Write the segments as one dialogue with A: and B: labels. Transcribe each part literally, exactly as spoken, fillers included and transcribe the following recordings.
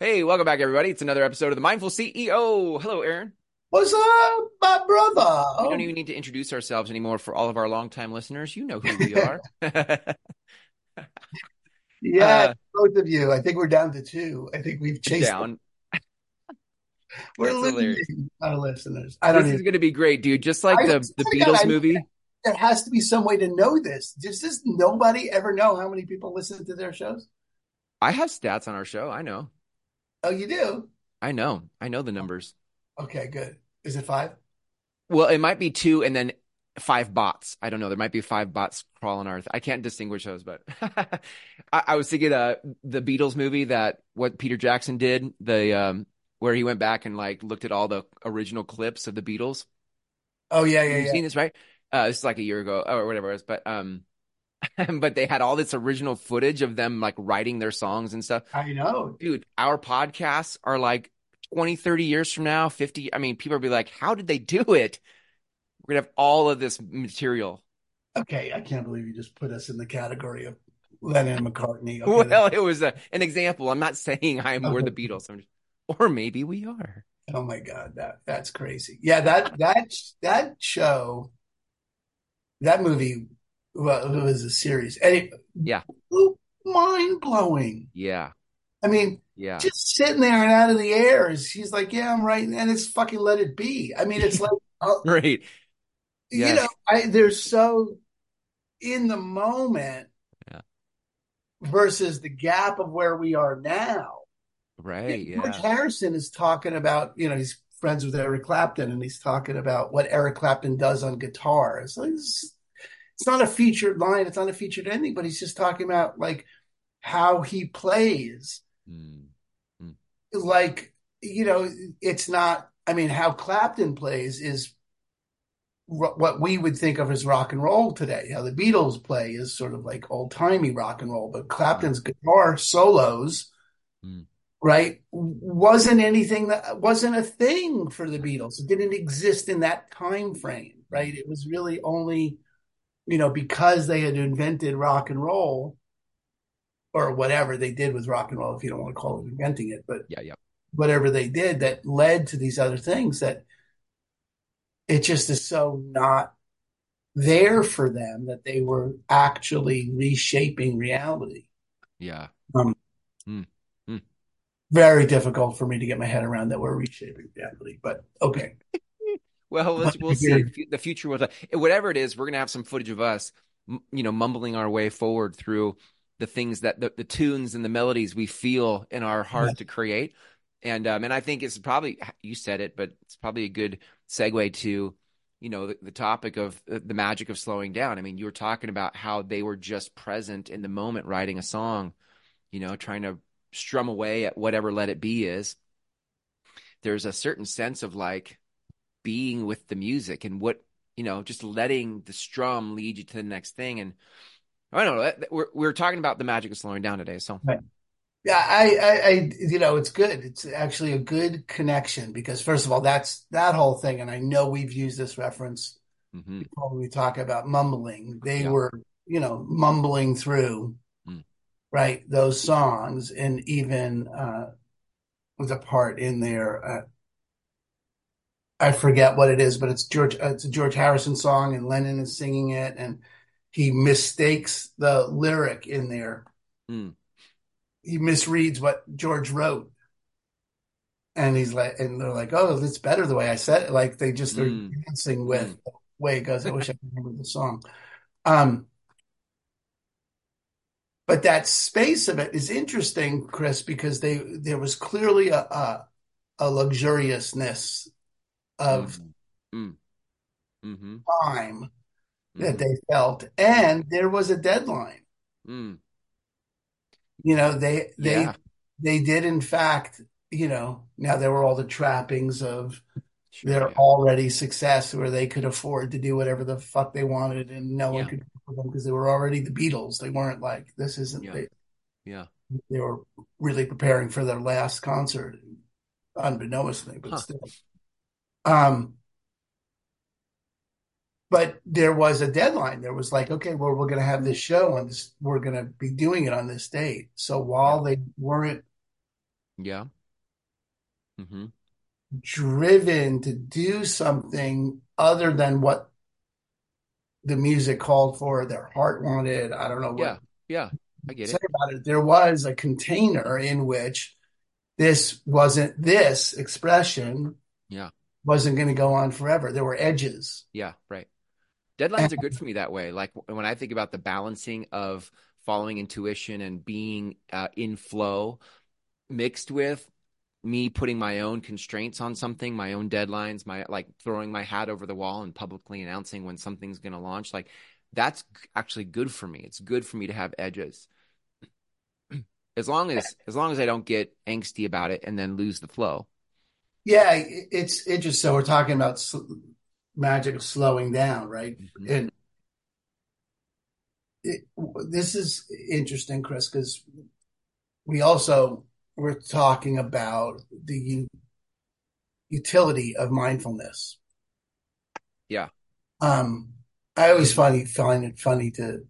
A: Hey, welcome back, everybody. It's another episode of the Mindful C E O. Hello, Aaron.
B: What's up, my
A: We don't
B: brother?
A: even need to introduce ourselves anymore for all of our longtime listeners. You know who we are.
B: Yeah,
A: uh,
B: both of you. I think we're down to two. I think we've chased them.
A: down.
B: We're
A: That's hilarious.
B: losing our listeners. I don't
A: This
B: even.
A: is going to be great, dude. Just like
B: I
A: the the
B: swear to God,
A: Beatles
B: I
A: movie.
B: there has to be some way to know this. Does this nobody ever know how many people listen to their shows?
A: I have stats on our show. I know.
B: Oh, you do?
A: I know. I know the numbers.
B: Okay, good. Is it five?
A: Well, it might be two and then five bots. I don't know. There might be five bots crawling Earth. I can't distinguish those, but I, I was thinking uh the Beatles movie that what Peter Jackson did, the um where he went back and like looked at all the original clips of the Beatles.
B: Oh yeah, yeah,
A: You've
B: yeah.
A: seen this, right? Uh, this is like a year ago or whatever it was, but um, but they had all this original footage of them like writing their songs and stuff.
B: I know.
A: Dude, our podcasts are like twenty, thirty years from now, fifty. I mean, people will be like, how did they do it? We're gonna have all of this material.
B: Okay, I can't believe you just put us in the category of Lennon and McCartney. Okay, that,
A: Well, it was a, an example. I'm not saying I'm we're the
B: okay.
A: Beatles. I'm just, or maybe we are.
B: Oh my God, that that's crazy. Yeah, that that that show. That movie, well, it was a series, and it
A: Yeah,
B: mind blowing.
A: yeah,
B: I mean,
A: yeah.
B: just sitting there and out of the air is she's like, yeah, I'm right, and it's fucking Let It Be. I mean, it's like, uh,
A: Right.
B: you know,
A: Yes.
B: I they're so in the moment
A: Yeah.
B: versus the gap of where we are now.
A: Right.
B: George
A: Yeah.
B: Harrison is talking about, you know, he's friends with Eric Clapton, and he's talking about what Eric Clapton does on guitar. It's like, it's, it's not a featured line, it's not a featured ending, but he's just talking about like how he plays.
A: Mm. Mm.
B: Like, you know, it's not, I mean, how Clapton plays is ro- what we would think of as rock and roll today. How the Beatles play is sort of like old timey rock and roll, but
A: Mm.
B: Clapton's guitar solos,
A: Mm.
B: right, wasn't anything that wasn't a thing for the Beatles. It didn't exist in that time frame, right?
A: Mm.
B: It was really only, you know, because they had invented rock and roll or whatever they did with rock and roll, if you don't want to call it inventing it, but
A: Yeah. Yeah.
B: whatever they did that led to these other things that it just is so not there for them that they were actually reshaping reality.
A: Yeah.
B: Um,
A: Mm. Mm.
B: very difficult for me to get my head around that we're reshaping reality, but okay.
A: Well,
B: But
A: let's we'll
B: I
A: see.
B: hear,
A: Fu- The future will tell. Whatever it is, we're gonna have some footage of us, m- you know, mumbling our way forward through the things that the, the tunes and the melodies we feel in our
B: yeah,
A: heart to create. And um, and I think it's probably you said it, but it's probably a good segue to, you know, the, the topic of uh, the magic of slowing down. I mean, you were talking about how they were just present in the moment, writing a song, you know, trying to strum away at whatever Let It Be is. There's a certain sense of like being with the music and what you know just letting the strum lead you to the next thing. And I don't know, we're, we're talking about the magic of slowing down today, so
B: right. Yeah, I, I, I, you know, it's good. It's actually a good connection because first of all, that's that whole thing. And I know we've used this reference
A: hmm
B: before when we talk about mumbling. They
A: yeah.
B: were, you know, mumbling through,
A: Mm.
B: right, those songs. And even, uh, was a part in there. Uh, I forget what it is, but it's George, uh, it's a George Harrison song and Lennon is singing it. And he mistakes the lyric in there.
A: Mm.
B: He misreads what George wrote. And he's like, and they're like, oh, it's better the way I said it. Like they just are
A: Mm.
B: dancing with
A: Mm.
B: the way it goes. I wish I could remember the song. Um, but that space of it is interesting, Chris, because they there was clearly a a, a luxuriousness of
A: Mm. Mm. Mm-hmm.
B: time that
A: Mm-hmm.
B: they felt,
A: Mm.
B: and there was a deadline.
A: Mm.
B: You know, they they
A: Yeah,
B: they did in fact, you know, now there were all the trappings of
A: sure,
B: their
A: yeah,
B: already success where they could afford to do whatever the fuck they wanted and no one
A: yeah,
B: could do for them because they were already the Beatles. They weren't like this isn't
A: yeah,
B: they
A: yeah.
B: they were really preparing for their last concert, unbeknownst to me, but
A: Huh.
B: still. Um, but there was a deadline. There was like, okay, well, we're gonna have this show and this we're gonna be doing it on this date. So
A: Yeah.
B: while they weren't
A: Yeah. Hmm.
B: driven to do something other than what the music called for, their heart wanted. I don't know what
A: Yeah. Yeah. I
B: to
A: get
B: say
A: it.
B: about it. There was a container in which this wasn't, this expression
A: Yeah.
B: wasn't going to go on forever. There were edges.
A: Yeah. Right.
B: And
A: Deadlines are good for me that way. Like when I think about the balancing of following intuition and being uh, in flow mixed with me putting my own constraints on something, my own deadlines, my like throwing my hat over the wall and publicly announcing when something's going to launch, like that's actually good for me. It's good for me to have edges. As long as as long as I don't get angsty about it and then lose the flow.
B: yeah, it's it just so we're talking about sl magic of slowing down, right?
A: Mm-hmm.
B: And it, this is interesting, Chris, because we also we're talking about the u utility of mindfulness.
A: Yeah.
B: Um, I always find find it funny to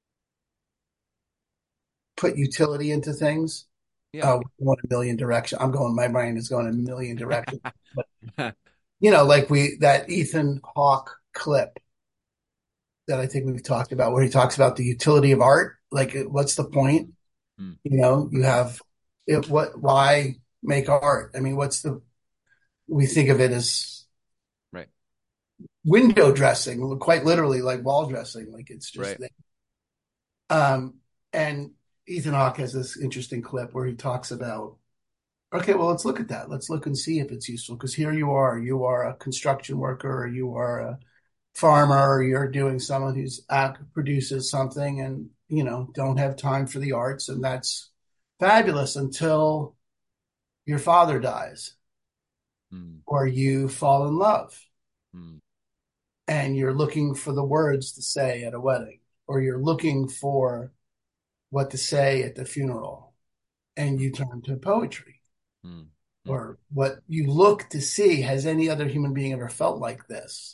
B: put utility into things.
A: Yeah.
B: Uh, going a million directions. I'm going. My brain is going a million directions. But you know, like we that Ethan Hawke clip that I think we've talked about, where he talks about the utility of art. Like, what's the point?
A: Mm-hmm.
B: You know, you have it. What? Why make art? I mean, what's the? We think of it as
A: Right.
B: window dressing, quite literally, like wall dressing. Like it's just
A: Right.
B: there. Um, and Ethan Hawke has this interesting clip where he talks about, okay, well, let's look at that. Let's look and see if it's useful. Because here you are, you are a construction worker, or you are a farmer, or you're doing someone who's act, produces something, and you know don't have time for the arts, and that's fabulous until your father dies,
A: Mm-hmm.
B: or you fall in love,
A: Mm-hmm.
B: and you're looking for the words to say at a wedding, or you're looking for what to say at the funeral, and you turn to poetry,
A: Mm-hmm.
B: or what you look to see. Has any other human being ever felt like this?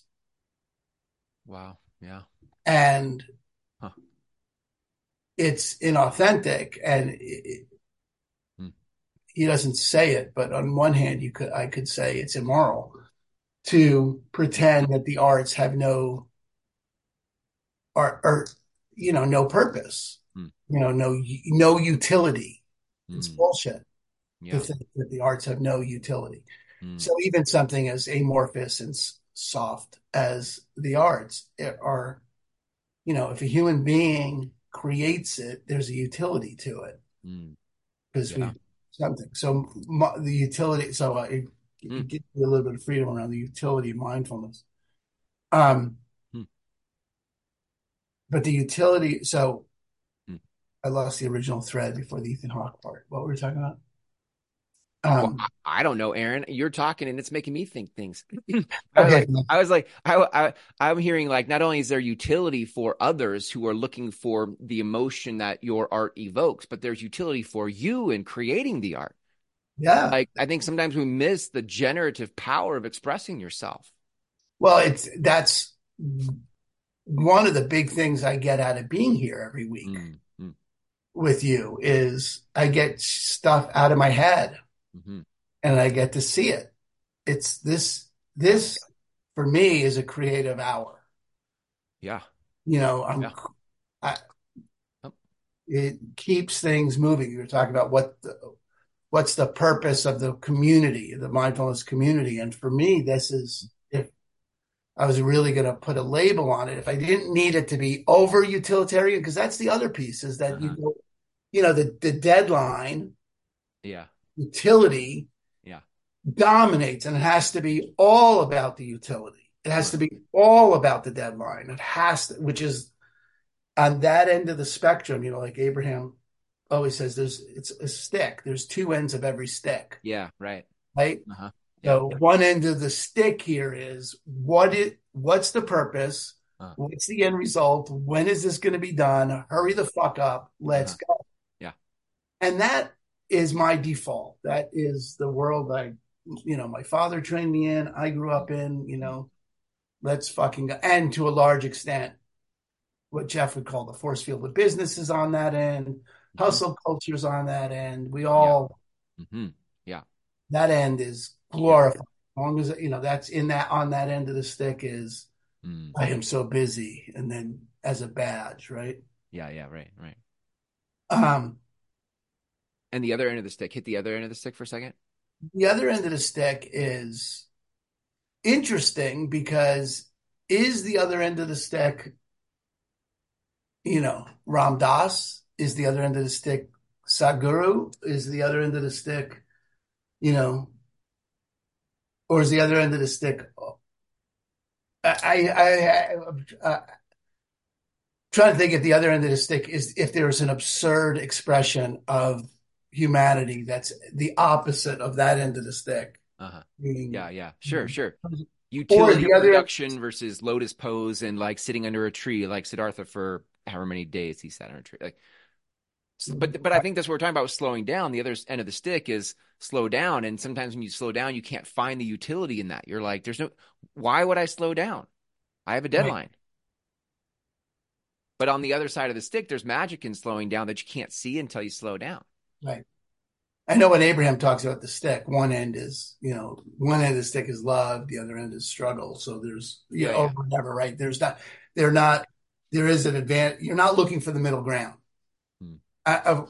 A: Wow. Yeah.
B: And
A: Huh.
B: it's inauthentic, and it,
A: Mm.
B: he doesn't say it, but on one hand, you could I could say it's immoral to pretend that the arts have no or, or you know no purpose,
A: Mm.
B: you know no no utility. It's
A: Mm.
B: bullshit to
A: Yeah.
B: think that the arts have no utility.
A: Mm.
B: So even something as amorphous and soft as the arts are, you know, if a human being creates it, there's a utility to it
A: Mm.
B: because
A: Yeah.
B: we something. So the utility. So uh, it,
A: Mm.
B: it gives you a little bit of freedom around the utility of mindfulness. Um,
A: Mm.
B: but the utility. So
A: Mm.
B: I lost the original thread before the Ethan Hawke part. What were we talking about?
A: Well,
B: Um,
A: I, I don't know, Aaron. You're talking and it's making me think things. I was
B: okay.
A: like, I was like, I, I, I'm hearing like not only is there utility for others who are looking for the emotion that your art evokes, but there's utility for you in creating the art.
B: Yeah.
A: Like I think sometimes we miss the generative power of expressing yourself.
B: Well, it's that's one of the big things I get out of being here every week
A: Mm. Mm.
B: with you is I get stuff out of my head
A: Mm-hmm.
B: and I get to see it. It's this
A: Yeah.
B: this for me is a creative hour.
A: Yeah.
B: You know, I'm
A: Yeah.
B: I,
A: Yep.
B: it keeps things moving. You were talking about what the, what's the purpose of the community, the mindfulness community, and for me, this is if I was really going to put a label on it, if I didn't need it to be over utilitarian, because that's the other piece is that you
A: Uh-huh.
B: go, you know, the the deadline
A: Yeah.
B: utility
A: Yeah.
B: dominates, and it has to be all about the utility. It has to
A: Right.
B: be all about the deadline. It has to, which is on that end of the spectrum, you know, like Abraham always says, there's it's a stick. There's two ends of every stick,
A: Yeah. Right.
B: right?
A: Uh-huh. Yeah.
B: So one end of the stick here is what it what's the purpose?
A: Uh,
B: What's the end result? When is this going to be done? Hurry the fuck up. Let's
A: uh-huh.
B: go.
A: Yeah.
B: And that is my default. That is the world I, you know, my father trained me in. I grew up in, you
A: Mm.
B: know, let's fucking go. And to a large extent, what Jeff would call the force field of business is on that end.
A: Mm-hmm.
B: Hustle culture's on that end. We
A: Yeah.
B: all
A: Mm-hmm. Yeah.
B: That end is
A: Yeah.
B: glorified. As long as, you know, that's in that, on that end of the stick is,
A: Mm.
B: I am so busy. And then as a badge, right?
A: Yeah. Yeah. Right. Right.
B: Um,
A: And the other end of the stick, hit the other end of the stick for a second.
B: the other end of the stick is interesting because is the other end of the stick, you know, Ram Dass? Is the other end of the stick Sadhguru? Is the other end of the stick, you know, or is the other end of the stick? I, I, I, uh, trying to think if the other end of the stick is if there's an absurd expression of humanity that's the opposite of that end of the stick.
A: Uh-huh.
B: Meaning,
A: Yeah, yeah. Sure, sure.
B: or
A: Utility
B: the
A: or
B: other,
A: production versus lotus pose and like sitting under a tree like Siddhartha for however many days he sat under a tree. Like but but I think that's what we're talking about with slowing down. The other end of the stick is slow down. And sometimes when you slow down, you can't find the utility in that. You're like, there's no why would I slow down? I have a
B: right,
A: deadline. But on the other side of the stick, there's magic in slowing down that you can't see until you slow down.
B: right. I know when Abraham talks about the stick, one end is, you know, one end of the stick is love, the other end is struggle. So there's, you
A: Yeah,
B: know,
A: yeah.
B: or whatever, right? There's not, they're not, there is an advantage. You're not looking for the middle ground.
A: Hmm.
B: I, I,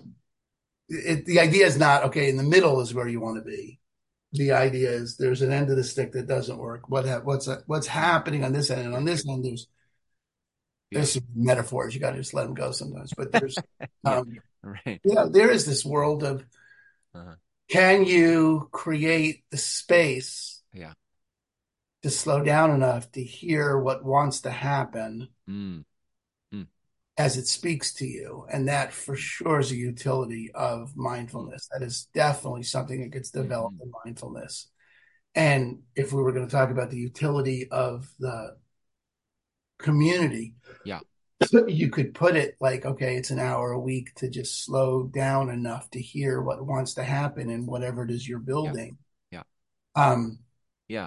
B: it, the idea is not, okay, in the middle is where you want to be. The idea is there's an end of the stick that doesn't work. What ha- what's what's happening on this end, and on this end, there's
A: Yeah.
B: there's some metaphors. You got to just let them go sometimes. But there's,
A: Yeah.
B: um,
A: Right.
B: you know, there is this world of
A: Uh-huh.
B: can you create the space
A: Yeah.
B: to slow down enough to hear what wants to happen
A: Mm. Mm.
B: as it speaks to you, and that for sure is a utility of
A: Mm.
B: mindfulness. That is definitely something that gets developed
A: Mm.
B: in mindfulness. And if we were going to talk about the utility of the community,
A: Yeah.
B: you could put it like, okay, it's an hour a week to just slow down enough to hear what wants to happen in whatever it is you're
A: Yeah.
B: building.
A: Yeah.
B: Um,
A: Yeah.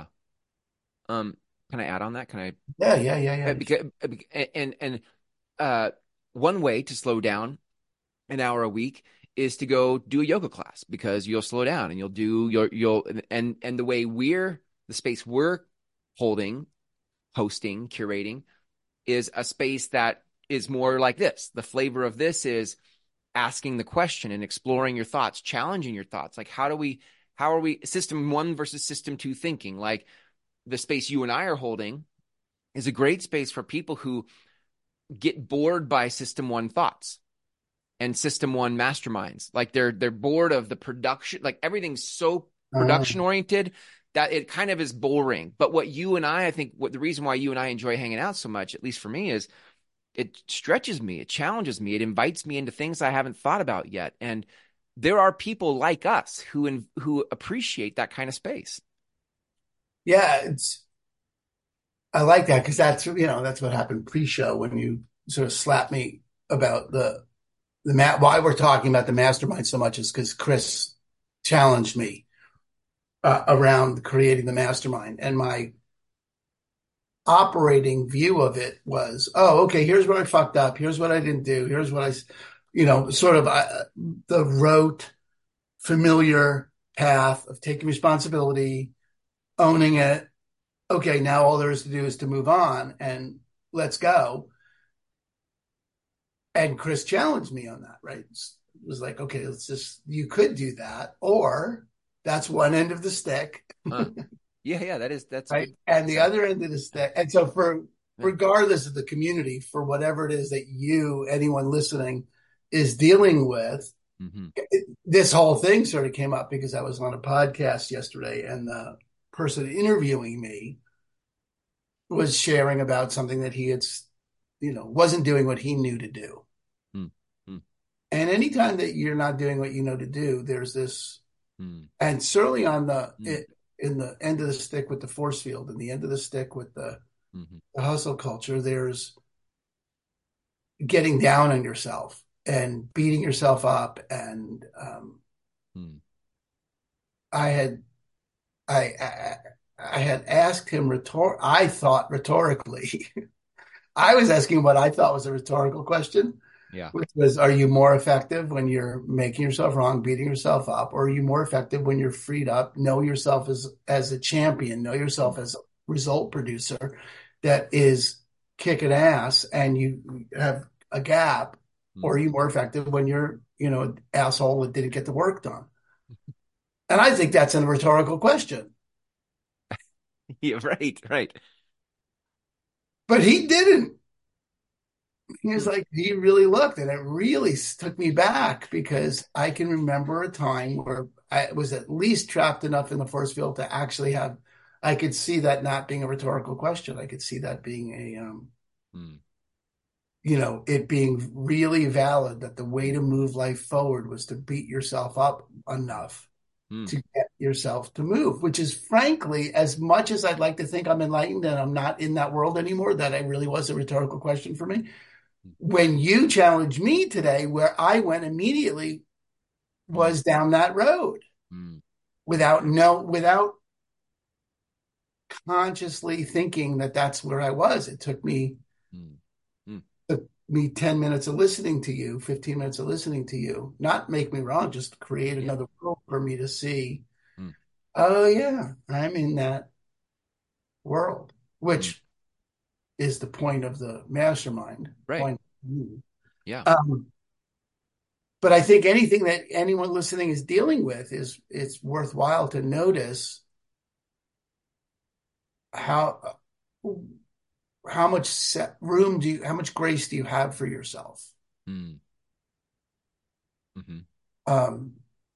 A: Um, can I add on that? Can I
B: yeah, yeah, yeah,
A: uh,
B: yeah.
A: because and and uh one way to slow down an hour a week is to go do a yoga class because you'll slow down and you'll do your you'll and and the way we're the space we're holding, hosting, curating is a space that is more like this. The flavor of this is asking the question and exploring your thoughts, challenging your thoughts. Like how do we how are we system one versus system two thinking? Like the space you and I are holding is a great space for people who get bored by system one thoughts and system one masterminds. Like they're they're bored of the production, like everything's so
B: Uh,
A: production oriented that it kind of is boring. But what you and I, I think what the reason why you and I enjoy hanging out so much, at least for me, is it stretches me, it challenges me, it invites me into things I haven't thought about yet. And there are people like us who who appreciate that kind of space.
B: yeah, it's I like that because that's you know that's what happened pre-show when you sort of slapped me about the the mat. Why we're talking about the mastermind so much is because Chris challenged me uh, around creating the mastermind, and my operating view of it was, oh, okay, here's what I fucked up. Here's what I didn't do. Here's what I, you know, sort of uh, the rote, familiar path of taking responsibility, owning it. Okay, now all there is to do is to move on and let's go. And Chris challenged me on that, right? It was like, okay, let's just, you could do that, or that's one end of the stick.
A: Huh. Yeah, yeah, that is that's a
B: Right.
A: good
B: And the
A: insight.
B: other end of the stick. And so for
A: Yeah.
B: regardless of the community, for whatever it is that you, anyone listening, is dealing with,
A: Mm-hmm.
B: it, this whole thing sort of came up because I was on a podcast yesterday and the person interviewing me was sharing about something that he had, you know, wasn't doing what he knew to do.
A: Mm-hmm.
B: And anytime that you're not doing what you know to do, there's this,
A: Mm-hmm.
B: and certainly on the,
A: Mm-hmm.
B: it, in the end of the stick with the force field and the end of the stick with the,
A: Mm-hmm.
B: the hustle culture, there's getting down on yourself and beating yourself up. And um,
A: Mm-hmm.
B: I had I, I I had asked him rhetor I thought rhetorically. I was asking what I thought was a rhetorical question,
A: Yeah.
B: which was, are you more effective when you're making yourself wrong, beating yourself up, or are you more effective when you're freed up, know yourself as as a champion, know yourself
A: Mm,
B: as a result producer that is kicking ass, and you have a gap,
A: mm.
B: or are you more effective when you're, you know, an asshole that didn't get the work done? And I think that's a rhetorical question,
A: Yeah, right, right.
B: but he didn't. He was
A: Hmm,
B: like, he really looked, and it really took me back because I can remember a time where I was at least trapped enough in the force field to actually have, I could see that not being a rhetorical question. I could see that being a, um,
A: hmm,
B: you know, it being really valid that the way to move life forward was to beat yourself up enough
A: hmm,
B: to get yourself to move, which is frankly, as much as I'd like to think I'm enlightened and I'm not in that world anymore, that it really was a rhetorical question for me. When you challenged me today, where I went immediately
A: hmm,
B: was down that road
A: hmm,
B: without no without consciously thinking that that's where I was. It took me
A: hmm, hmm.
B: took me ten minutes of listening to you, fifteen minutes of listening to you, not make me wrong, just create
A: Yeah.
B: another world for me to see.
A: Hmm,
B: Oh yeah, I'm in that world,
A: hmm.
B: which is the point of the mastermind.
A: Right.
B: Point.
A: Yeah.
B: Um, but I think anything that anyone listening is dealing with is it's worthwhile to notice how how much set room do you how much grace do you have for yourself,
A: Hmm, hmm.
B: um,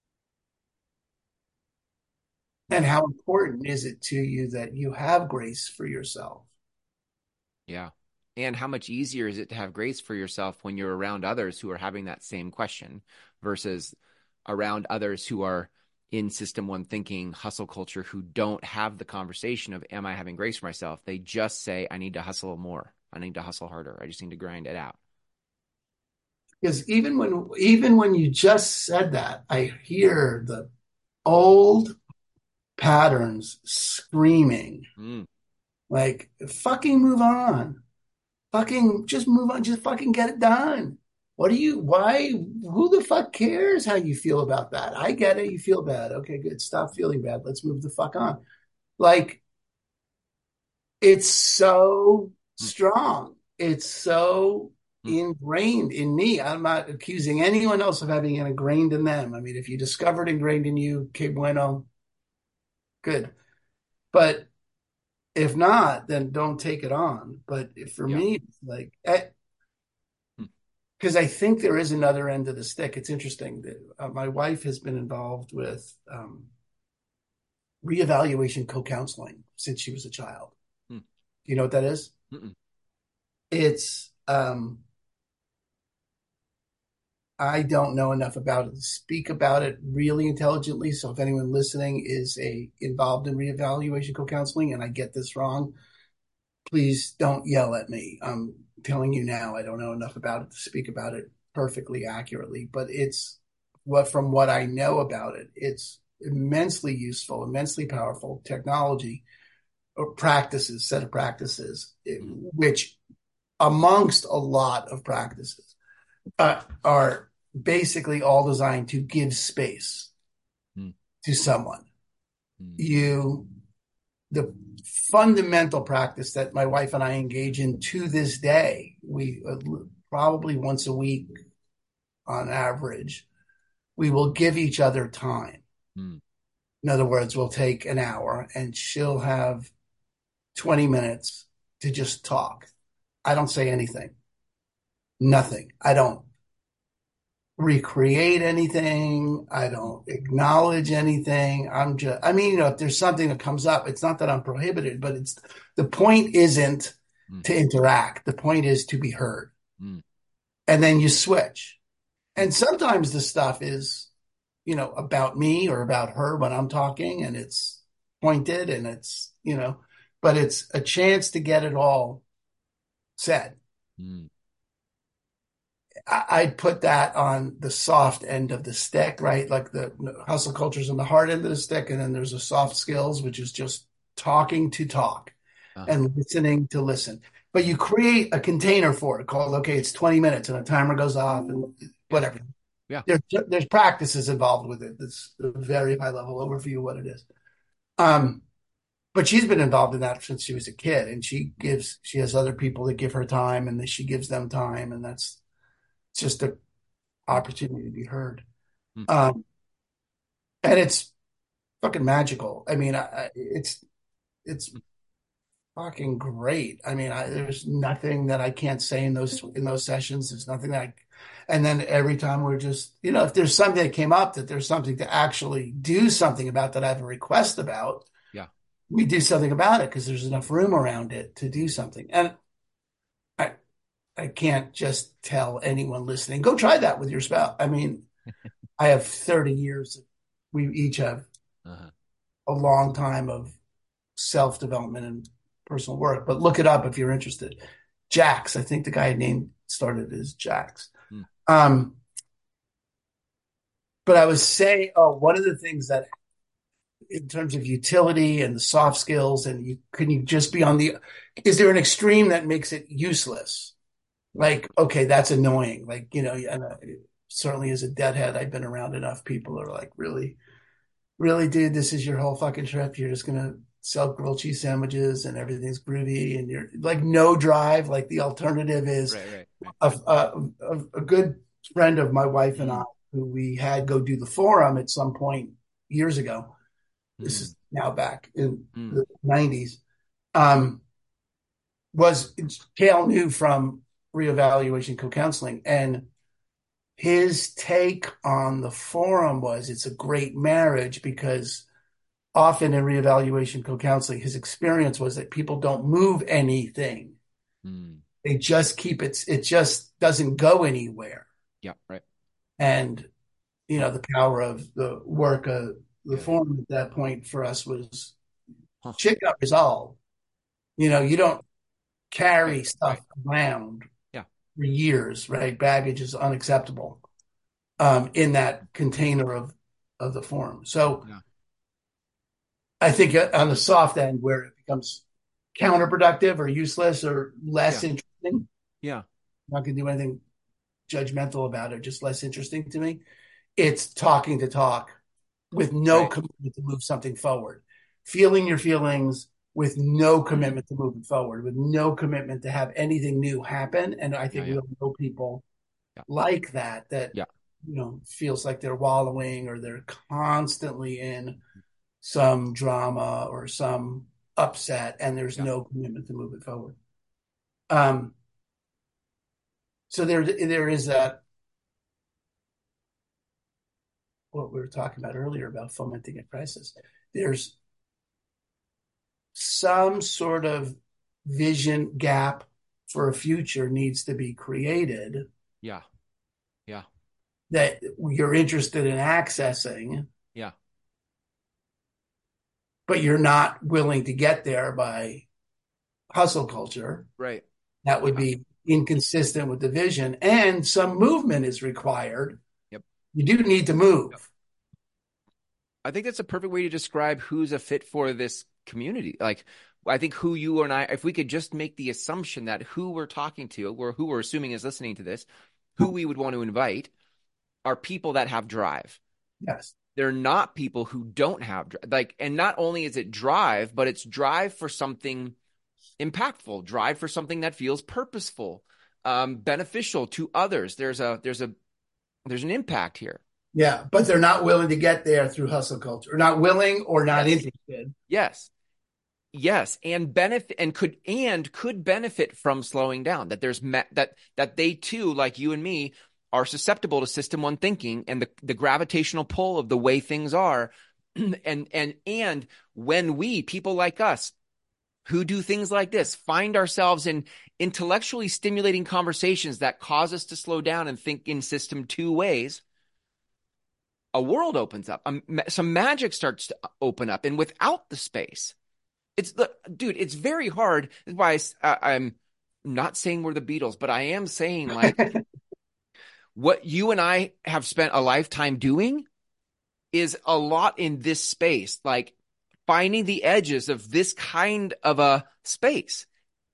B: and
A: Yeah.
B: how important is it to you that you have grace for yourself?
A: Yeah. And how much easier is it to have grace for yourself when you're around others who are having that same question versus around others who are in system one thinking, hustle culture, who don't have the conversation of, am I having grace for myself? They just say, I need to hustle more. I need to hustle harder. I just need to grind it out.
B: Because even when even when you just said that, I hear the old patterns screaming
A: Mm,
B: like, fucking move on. Fucking just move on. Just fucking get it done. What do you, why, who the fuck cares how you feel about that? I get it. You feel bad. Okay, good. Stop feeling bad. Let's move the fuck on. Like, it's so
A: mm,
B: strong. It's so
A: mm.
B: ingrained in me. I'm not accusing anyone else of having it ingrained in them. I mean, if you discovered ingrained in you, que bueno, good. But if not, then don't take it on. But for
A: Yeah.
B: me, it's like, eh,
A: Mm,
B: because I think there is another end of the stick. It's interesting that uh, my wife has been involved with um, reevaluation co-counseling since she was a child.
A: mm,
B: Do you know what that is?
A: mm,
B: It's um, I don't know enough about it to speak about it really intelligently. So if anyone listening is a involved in reevaluation co-counseling and I get this wrong, please don't yell at me. I'm telling you now, I don't know enough about it to speak about it perfectly accurately, but it's what from what I know about it, it's immensely useful, immensely powerful technology or practices, set of practices,
A: mm,
B: which amongst a lot of practices uh, are basically all designed to give space
A: mm,
B: to someone.
A: mm,
B: You the fundamental practice that my wife and I engage in to this day, we uh, probably once a week on average, we will give each other time.
A: mm,
B: In other words, we'll take an hour and she'll have twenty minutes to just talk. I don't say anything, nothing. I don't recreate anything. I
A: mm,
B: don't acknowledge anything. I'm just, I mean, you know, if there's something that comes up, it's not that I'm prohibited, but it's the point isn't
A: mm,
B: to interact. The point is to be heard.
A: mm,
B: And then you switch.
A: mm,
B: And sometimes the stuff is, you know, about me or about her when I'm talking and it's pointed and it's, you know, but it's a chance to get it all said.
A: mm.
B: I'd put that on the soft end of the stick, right? Like the hustle culture's on the hard end of the stick, and then there's a soft skills, which is just talking to talk
A: Uh-huh.
B: and listening to listen. but you create a container for it called, okay, it's twenty minutes and a timer goes off and
A: Yeah.
B: whatever.
A: Yeah.
B: There's, there's practices involved with it. That's a very high level overview of what it is. Um, but she's been involved in that since she was a kid, and she gives, she has other people that give her time and she gives them time. And that's just an
A: Mm.
B: opportunity to be heard.
A: Mm.
B: Um, and it's fucking magical. I mean, I, it's, it's
A: Mm.
B: fucking great. I mean, I, there's nothing that I can't say in those in those sessions. There's nothing that I, and then every time we're just, you know, if there's something that came up that there's something to actually do something about that I have a request about,
A: Yeah.
B: we do something about it because there's enough room around it to do something. And I I can't just tell anyone listening, go try that with your spouse. I mean, I have thirty years. We each have
A: Uh-huh.
B: a long time of self-development and personal work, but look it up if you're interested. Jax, I think the guy named started as Jax.
A: Mm.
B: Um, but I was saying, oh, one of the things that in terms of utility and the soft skills, and you can you just be on the, is there an extreme that makes it useless? Like, okay, that's annoying. Like, you know, and uh, certainly as a deadhead, I've been around enough people who are like, really, really, dude, this is your whole fucking trip. You're just gonna sell grilled cheese sandwiches and everything's groovy and you're like no drive. Like the alternative is
A: Right, right, right.
B: a, a, a good friend of my wife and I,
A: Mm.
B: who we had go do the forum at some point years ago. This
A: Mm.
B: is now back in
A: Mm.
B: the nineties. Um, was Kale knew from reevaluation co-counseling, and his take on the forum was it's a great marriage because often in reevaluation co-counseling, his experience was that people don't move anything.
A: Mm.
B: They just keep it, it just doesn't go anywhere.
A: Yeah, right.
B: And, you know, the power of the work of the
A: Yeah.
B: forum at that point for us was
A: Huh.
B: shit got resolved. You know, you don't carry
A: Right,
B: stuff
A: right.
B: around
A: Yeah.
B: for years, right? Baggage is unacceptable um, in that container of, of the forum. So,
A: Yeah.
B: I think on the soft end where it becomes counterproductive or useless or less
A: Yeah.
B: interesting,
A: Yeah.
B: I'm not going to do anything judgmental about it, just less interesting to me. It's talking to talk with no
A: Right.
B: commitment to move something forward, feeling your feelings with no
A: Mm.
B: commitment to moving forward, with no commitment to have anything new happen. And I
A: Yeah,
B: think we
A: yeah.
B: all know people
A: Yeah.
B: like that, that,
A: Yeah.
B: you know, feels like they're wallowing or they're constantly in some drama or some upset, and there's
A: Yeah.
B: no commitment to move it forward. Um, so there, there is that what we were talking about earlier about fomenting a crisis. There's some sort of vision gap for a future needs to be created
A: Yeah. Yeah.
B: that you're interested in accessing,
A: Yeah.
B: but you're not willing to get there by hustle culture.
A: Right.
B: That would
A: Yeah.
B: be inconsistent with the vision, and some movement is required.
A: Yep.
B: You do need to move.
A: Yep. I think that's a perfect way to describe who's a fit for this community. Like, I think who you and I, if we could just make the assumption that who we're talking to, or who we're assuming is listening to this, who we would want to invite are people that have drive.
B: Yes.
A: They're not people who don't have like, and not only is it drive, but it's drive for something impactful, drive for something that feels purposeful, um, beneficial to others. There's a, there's a, there's an impact here.
B: Yeah, but they're not willing to get there through hustle culture, or not willing or not
A: Yes.
B: interested.
A: Yes. Yes, and benefit and could and could benefit from slowing down. That there's me, that that they too, like you and me, are susceptible to system one thinking and the, the gravitational pull of the way things are. and and and when we, people like us, who do things like this, find ourselves in intellectually stimulating conversations that cause us to slow down and think in system two ways, a world opens up. Um, some magic starts to open up, and without the space. It's the dude. It's very hard. That's why I, I'm not saying we're the Beatles, but I am saying like what you and I have spent a lifetime doing is a lot in this space, like finding the edges of this kind of a space.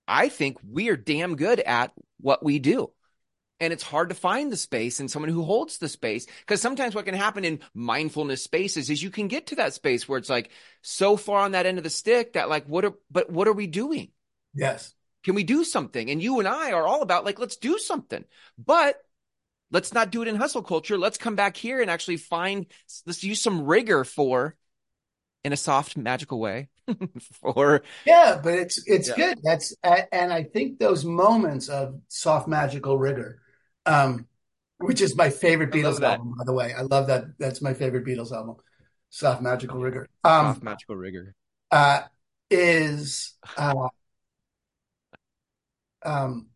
A: I think we are damn good at what we do. And it's hard to find the space and someone who holds the space, because sometimes what can happen in mindfulness spaces is you can get to that space where it's like so far on that end of the stick that like, what are, but what are we doing?
B: Yes.
A: Can we do something? And you and I are all about like, let's do something, but let's not do it in hustle culture. Let's come back here and actually find, let's use some rigor for, in a soft, magical way for.
B: Yeah, but it's, it's
A: Yeah.
B: good. That's, and I think those moments of soft, magical rigor, um, which is my favorite
A: I love
B: Beatles
A: that.
B: album, by the way. I love that. That's my favorite Beatles album, Soft Magical Rigor.
A: Soft,
B: Um,
A: magical rigor.
B: uh, is uh, um,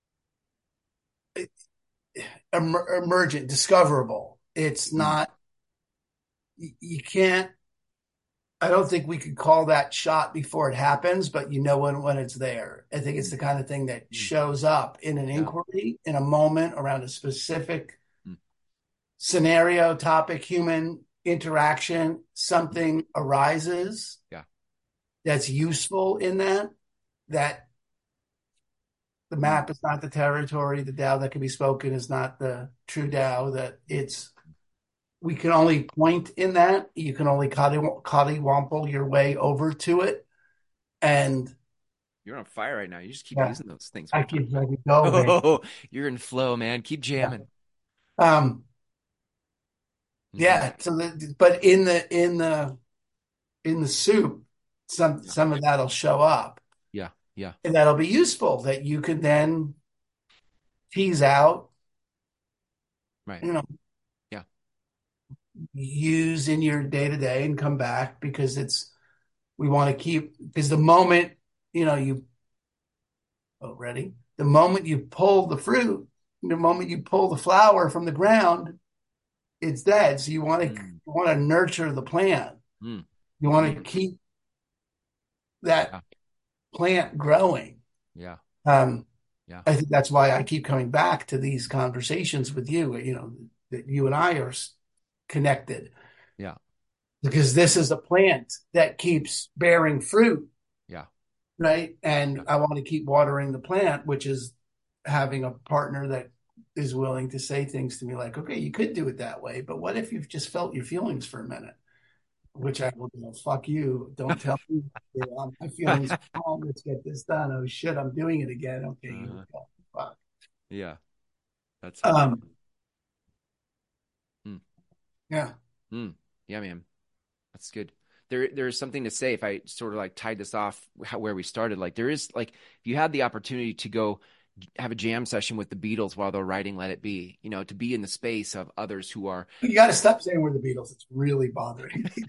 B: emer- emergent, discoverable. It's
A: Mm.
B: not, you, you can't, I don't think we could call that shot before it happens, but you know when, when it's there. I think it's the kind of thing that
A: Mm.
B: shows up in an
A: Yeah.
B: inquiry, in a moment around a specific
A: Mm.
B: scenario, topic, human interaction, something arises
A: Yeah.
B: that's useful in that, that the map is not the territory, the Tao that can be spoken is not the true Tao, that it's, we can only point in that. You can only cottywomple your way over to it. And
A: You're on fire right now. You just keep
B: yeah,
A: using those things.
B: I keep letting go, man.
A: Oh, you're in flow, man. Keep jamming.
B: Yeah. Um,
A: Mhm.
B: yeah. So, the, but in the in the in the soup, some
A: Yeah.
B: some of that'll show up,
A: Yeah. Yeah.
B: and that'll be useful. That you can then tease out,
A: Right.
B: you know,
A: Yeah.
B: use in your day to day, and come back because it's we want to keep because the moment you know you oh ready the moment you pull the fruit, the moment you pull the flower from the ground, it's dead. So you want to
A: Mm.
B: you want to nurture the plant.
A: Mm.
B: You want
A: Mm.
B: to keep that
A: Yeah.
B: plant growing.
A: Yeah.
B: Um,
A: Yeah.
B: I think that's why I keep coming back to these conversations with you. You know that you and I are s- connected
A: Yeah.
B: because this is a plant that keeps bearing fruit,
A: Yeah.
B: right? And
A: Yeah.
B: I want to keep watering the plant, which is having a partner that is willing to say things to me like, okay, you could do it that way, but what if you've just felt your feelings for a minute? Which I will do. Fuck you. Don't tell me. Um, my feelings are calm. Let's get this done. Oh shit, I'm doing it again. Okay, here we
A: Uh,
B: go. Fuck.
A: yeah. That's hilarious.
B: Um,
A: Mm.
B: yeah.
A: Mm. Yeah, man. That's good. There, there's something to say if I sort of like tied this off how, where we started. Like there is like, if you had the opportunity to go have a jam session with the Beatles while they're writing Let It Be, you know, to be in the space of others who are,
B: You got to stop saying we're the Beatles. It's really bothering me.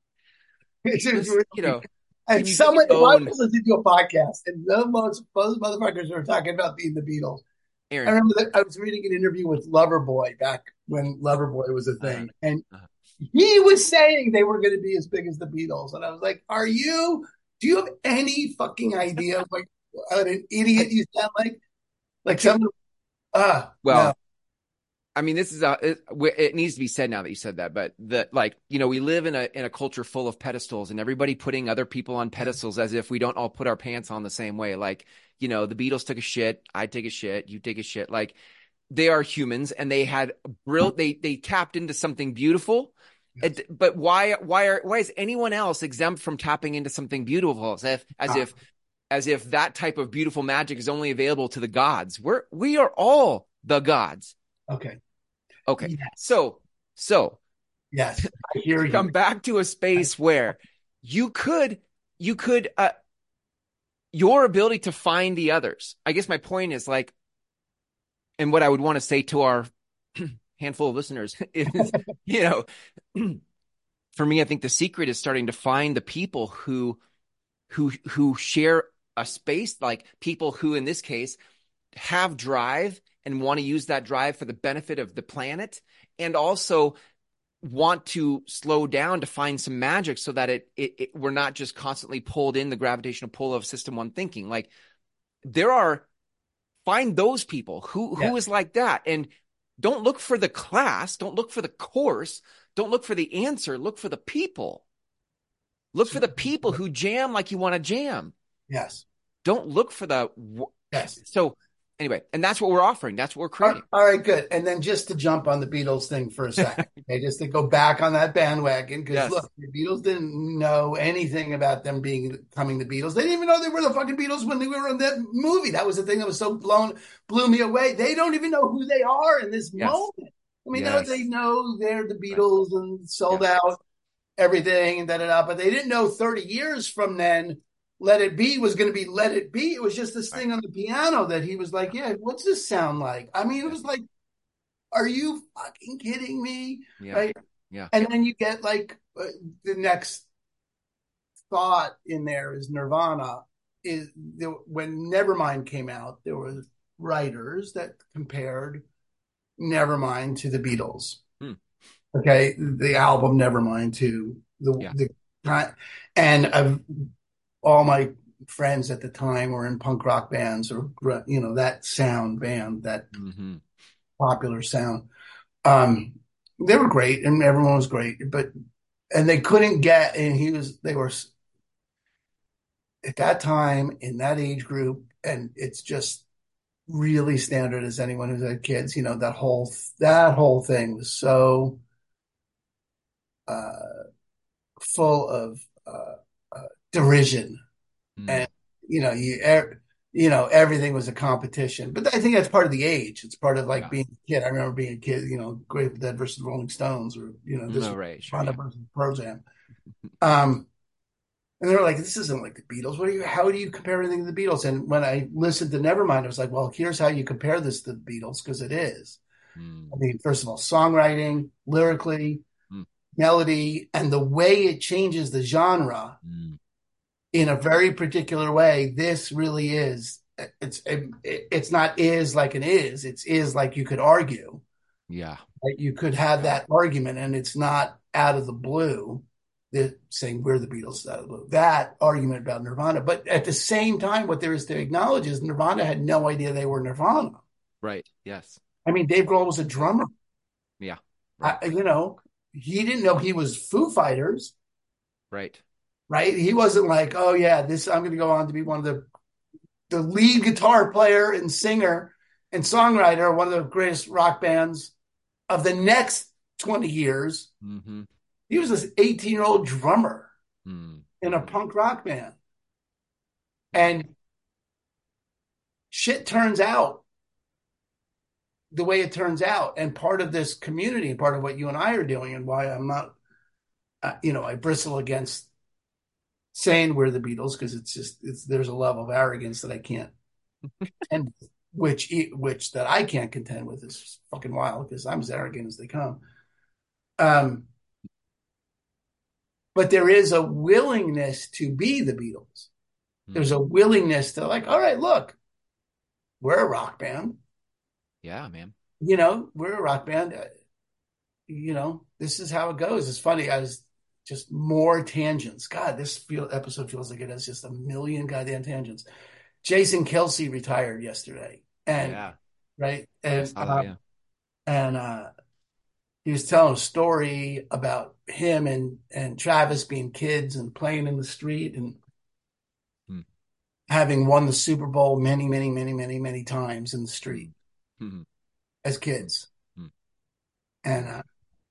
B: It's just
A: just, you
B: really,
A: know, can
B: and
A: you
B: someone,
A: just
B: if I
A: own
B: was listening to a podcast and those, those motherfuckers were talking about being the Beatles, I
A: Aaron?
B: remember that I was reading an interview with Loverboy back when Loverboy was a
A: Uh,
B: thing. And
A: uh,
B: he was saying they were going to be as big as the Beatles. And I was like, are you, do you have any fucking idea like what an idiot you sound like? Like
A: can,
B: someone, ah, no.
A: well, I mean, this is a, it, it needs to be said now that you said that, but that like, you know, we live in a, in a culture full of pedestals and everybody putting other people on pedestals as if we don't all put our pants on the same way. Like, you know, the Beatles took a shit. I take a shit. You take a shit. Like they are humans and they had brill. They, they tapped into something beautiful.
B: Yes.
A: It, but why, why are, why is anyone else exempt from tapping into something beautiful? As if, as
B: Ah,
A: if, as if that type of beautiful magic is only available to the gods. We're, we are all the gods.
B: okay.
A: Okay.
B: Yes.
A: So, so
B: Yes. I hear
A: to come
B: you.
A: back to a space where you could, you could, uh, your ability to find the others. I guess my point is like, and what I would want to say to our handful of listeners is, you know, for me, I think the secret is starting to find the people who, who, who share a space, like people who, in this case, have drive and want to use that drive for the benefit of the planet, and also want to slow down to find some magic so that it, it, it we're not just constantly pulled in the gravitational pull of system one thinking. Like there are, find those people who
B: Yeah.
A: who is like that, and don't look for the class, don't look for the course, don't look for the answer, look for the people. Look for the people who jam like you want to jam.
B: Yes.
A: Don't look for the
B: Yes.
A: so anyway, and that's what we're offering. That's what we're
B: All
A: creating.
B: all right, good. And then just to jump on the Beatles thing for a second, okay, just to go back on that bandwagon, because
A: Yes.
B: look, the Beatles didn't know anything about them being becoming the Beatles. They didn't even know they were the fucking Beatles when they were in that movie. That was the thing that was so blown, blew me away. They don't even know who they are in this
A: Yes.
B: moment. I mean, now they
A: Yes.
B: know they're the
A: Right.
B: Beatles and sold
A: Yes.
B: out everything and da da da, but they didn't know thirty years from then Let It Be was going to be Let It Be. It was just this
A: Right.
B: thing on the piano that he was like, yeah, what's this sound like? I mean, it
A: Yeah.
B: was like, are you fucking kidding me?
A: Yeah.
B: Right.
A: Yeah.
B: And then you get like uh, the next thought in there is Nirvana. Is there, when Nevermind came out, there were writers that compared Nevermind to the Beatles.
A: Hmm.
B: Okay, the album Nevermind to the
A: Yeah.
B: the and of all my friends at the time were in punk rock bands or you know that sound band, that
A: Mm-hmm.
B: popular sound. Um, they were great and everyone was great, but and they couldn't get and he was they were at that time in that age group, and it's just really standard as anyone who's had kids. You know that whole that whole thing was so uh, full of uh, uh, derision,
A: Mm.
B: and you know you er, you know everything was a competition. But I think that's part of the age. It's part of like
A: Yeah.
B: being a kid. I remember being a kid. You know, Grateful Dead versus Rolling Stones, or you know this
A: No, right. Sure.
B: Honda
A: Yeah.
B: versus Pearl Jam. Um, And they were like, this isn't like the Beatles. What are you, how do you compare anything to the Beatles? And when I listened to Nevermind, I was like, well, here's how you compare this to the Beatles, because it is.
A: Mm.
B: I mean, first of all, songwriting, lyrically,
A: Mm.
B: melody, and the way it changes the genre
A: Mm.
B: in a very particular way. This really is. It's it, it's not is like an is. It's is like you could argue.
A: Yeah.
B: Right? You could have
A: Yeah.
B: that argument, and it's not out of the blue. The, saying we're the Beatles out of the blue. That argument about Nirvana. But at the same time, what there is to acknowledge is Nirvana had no idea they were Nirvana.
A: Right. Yes.
B: I mean, Dave Grohl was a drummer.
A: Yeah. Right.
B: I, you know, he didn't know he was Foo Fighters,
A: Right.
B: right? He wasn't like, oh yeah, this I'm going to go on to be one of the the lead guitar player and singer and songwriter of one of the greatest rock bands of the next twenty years.
A: Mm-hmm.
B: He was this eighteen year old drummer
A: Mm-hmm.
B: in a punk rock band.
A: Yeah.
B: And shit turns out the way it turns out. And part of this community, part of what you and I are doing, and why I'm not, uh, you know, I bristle against saying we're the Beatles, because it's just, it's, there's a level of arrogance that I can't contend with, which, which that I can't contend with is fucking wild, because I'm as arrogant as they come. Um, but there is a willingness to be the Beatles. There's a willingness to like, all right, look, we're a rock band.
A: Yeah, man.
B: You know, we're a rock band. Uh, You know, this is how it goes. It's funny. I was just more tangents. God, this feel, episode feels like it has just a million goddamn tangents. Jason Kelsey retired yesterday, and
A: Yeah.
B: right,
A: I
B: and
A: saw that,
B: uh,
A: yeah.
B: and uh, he was telling a story about him and and Travis being kids and playing in the street and
A: Hmm.
B: having won the Super Bowl many, many, many, many, many times in the street
A: Mm-hmm.
B: as kids,
A: Hmm.
B: and uh,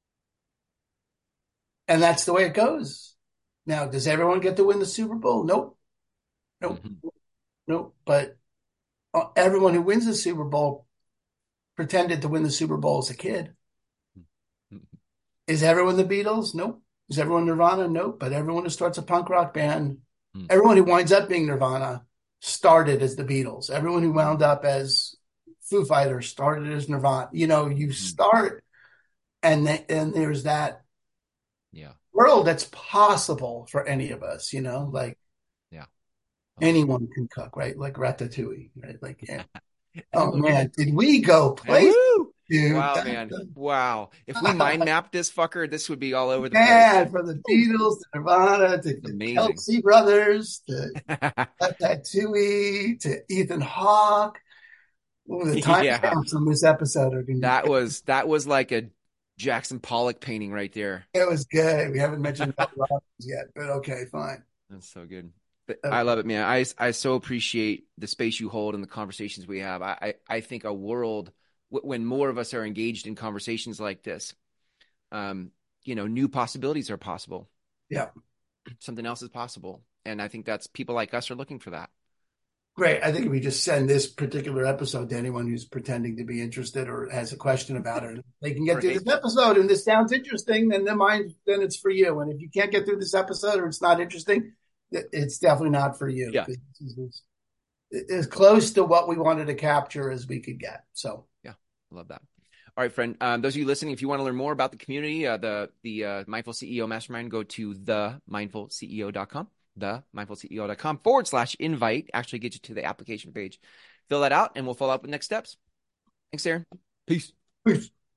B: and that's the way it goes. Now, does everyone get to win the Super Bowl? Nope, nope,
A: Mm-hmm.
B: nope. But uh, everyone who wins the Super Bowl pretended to win the Super Bowl as a kid.
A: Mm-hmm.
B: Is everyone the Beatles? Nope. Is everyone Nirvana? Nope. But everyone who starts a punk rock band,
A: Hmm.
B: everyone who winds up being Nirvana started as the Beatles. Everyone who wound up as Foo Fighters started as Nirvana. You know, you
A: Hmm.
B: start, and th- and there's that
A: Yeah.
B: world that's possible for any of us. You know, like
A: Yeah. Oh.
B: anyone can cook, right? Like Ratatouille, right? Like, yeah. Oh
A: Anyone
B: man,
A: can.
B: did we go
A: And
B: place,
A: woo!
B: dude?
A: Wow,
B: That-
A: man. Wow. If we mind mapped this fucker, this would be all over the place.
B: Man, from the
A: Woo!
B: Beatles to Nirvana to
A: It's
B: the
A: amazing.
B: Kelsey brothers to Ratatouille to Ethan Hawke. Ooh, the
A: Yeah.
B: timestamps on this episode are going to be
A: That
B: good.
A: was that was like a Jackson Pollock painting right there.
B: It was good. We haven't mentioned Mel Robbins yet, but okay, fine.
A: That's so good.
B: Uh,
A: I love it, man. I, I so appreciate the space you hold and the conversations we have. I, I, I think a world w- when more of us are engaged in conversations like this, um, you know, new possibilities are possible.
B: yeah.
A: Something else is possible. And I think that's people like us are looking for that.
B: Great. I think if we just send this particular episode to anyone who's pretending to be interested or has a question about it, they can get through
A: Right.
B: this episode and this sounds interesting, then the mind, then it's for you. And if you can't get through this episode or it's not interesting, it's definitely not for you.
A: Yeah.
B: It's as close to what we wanted to capture as we could get. So
A: Yeah. I love that. All right, friend. Um, those of you listening, if you want to learn more about the community, uh, the the uh, Mindful C E O Mastermind, go to the mindful C E O dot com. the mindful C E O dot com forward slash invite actually get you to the application page. Fill that out and we'll follow up with next steps. Thanks, Aaron. Peace.
B: peace.